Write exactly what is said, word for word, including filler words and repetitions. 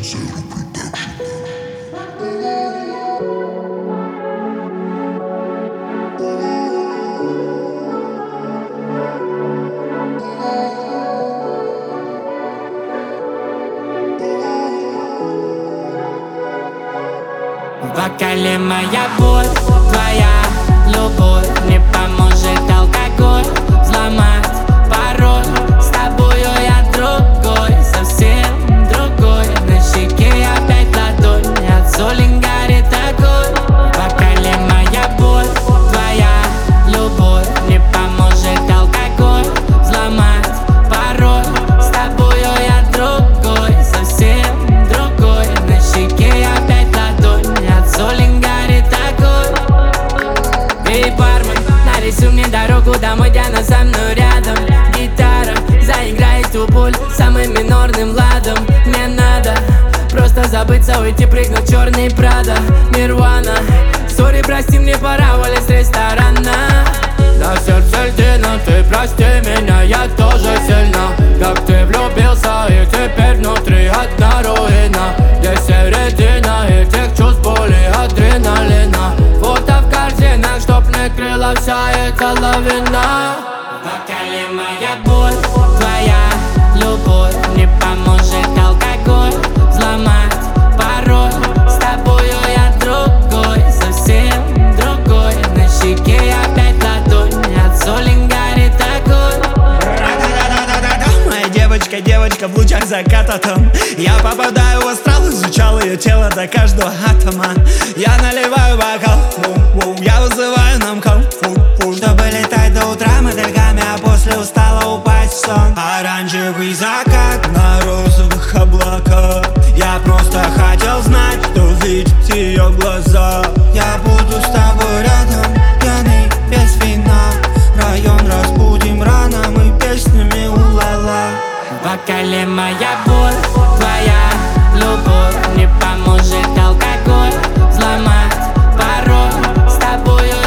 В бокале моя боль, твоя любовь не поможет алкоголь взломать пароль. С тобою я другой, совсем другой. На щеке опять ладонь, от соли горит огонь. В бокале моя боль, твоя любовь не поможет алкоголь взломать пароль. С тобою я другой, совсем другой. На щеке опять ладонь, от соли горит огонь. Эй, бармен, нарисуй мне дорогу домой, где она со мной рядом. Гитара заиграет ту боль самым минорным ладом. Мне надо просто забыться, уйти, прыгнуть в черный Прада. Нирвана, сори, прости, мне пора уволить с ресторана. На сердце льдина, ты прости меня, я тоже сильно. Как ты влюбился, и теперь внутри одна руина. Где середина этих чувств, боли, адреналина. Фото в корзинах, чтоб не крыла вся эта лавина. В бокале моя боль, твоя любовь не поможет алкоголь взломать пароль. С тобою я другой, совсем другой. На щеке опять ладонь, от соли горит огонь. Моя девочка, девочка в лучах заката там. Я попадаю в астрал, изучал ее тело до каждого атома. Я наливаю бокал, я вызываю нам кал, чтобы летать до утра мотыльками, а после устала упасть в сон. Оранжевый закат на розовых облаках. Я просто хотел знать, что видит ее глаза. Я буду с тобой рядом, пьяный, без вина. Район разбудим рано, мы песнями у-ла-ла. В бокале моя боль, твоя любовь не поможет алкоголь взломать пароль. С тобою